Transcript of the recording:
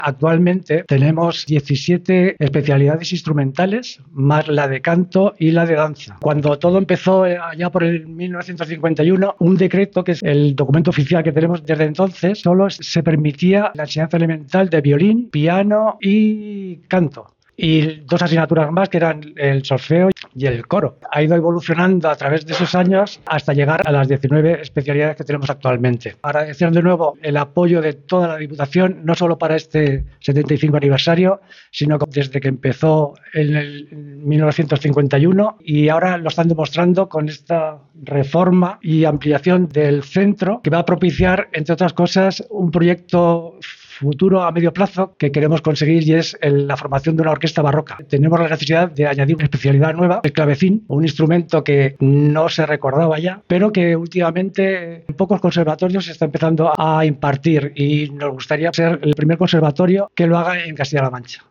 Actualmente tenemos 17 especialidades instrumentales, más la de canto y la de danza. Cuando todo empezó allá por el 1951, un decreto, que es el documento oficial que tenemos desde entonces, solo se permitía la enseñanza elemental de violín, piano y canto. Y dos asignaturas más, que eran el solfeo y el coro. Ha ido evolucionando a través de esos años hasta llegar a las 19 especialidades que tenemos actualmente. Agradecer de nuevo el apoyo de toda la Diputación, no solo para este 75 aniversario, sino desde que empezó en el 1951, y ahora lo están demostrando con esta reforma y ampliación del centro, que va a propiciar, entre otras cosas, un proyecto futuro a medio plazo que queremos conseguir, y es la formación de una orquesta barroca. Tenemos la necesidad de añadir una especialidad nueva, el clavecín, un instrumento que no se recordaba ya, pero que últimamente en pocos conservatorios se está empezando a impartir, y nos gustaría ser el primer conservatorio que lo haga en Castilla-La Mancha.